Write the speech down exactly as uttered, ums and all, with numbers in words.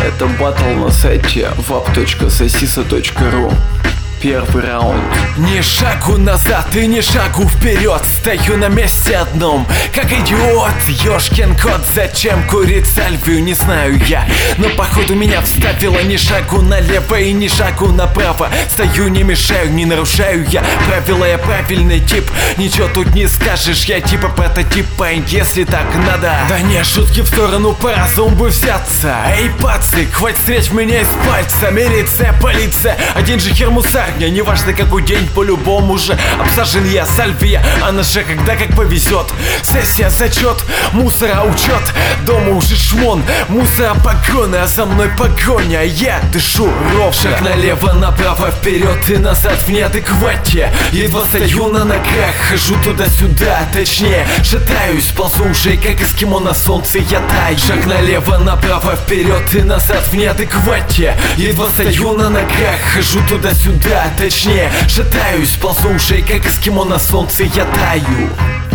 Это батл на сайте вап точка сосиса точка ру. Первый раунд. Ни шагу назад и ни шагу вперед. Стою на месте одном, как идиот. Ёшкин кот, зачем курить сальвию, не знаю я. Но походу меня вставило. Ни шагу налево и ни шагу направо. Стою, не мешаю, не нарушаю я правила, я правильный тип. Ничего тут не скажешь, я типа прототип, парень, если так надо. Да не, шутки в сторону, пора зомбы взяться. Эй, пацик, хватит стричь меня из пальца. Милиция, полиция, один же хер мусар. Мне не важно какой день, по-любому же обсажен я сальвия, она же когда как повезет. Сессия, зачет, мусора учет, дома уже шмон, мусора погоня, а за мной погоня, я дышу ровно. Шаг налево, направо, вперед и назад в неадеквате. Едва стою на ногах, хожу туда-сюда, точнее шатаюсь, ползу уже как эскимо на солнце, я таю. Шаг налево, направо, вперед и назад в неадеквате. Едва стою на ногах, хожу туда-сюда, точнее шатаюсь, ползу уже как эскимо на солнце, я таю.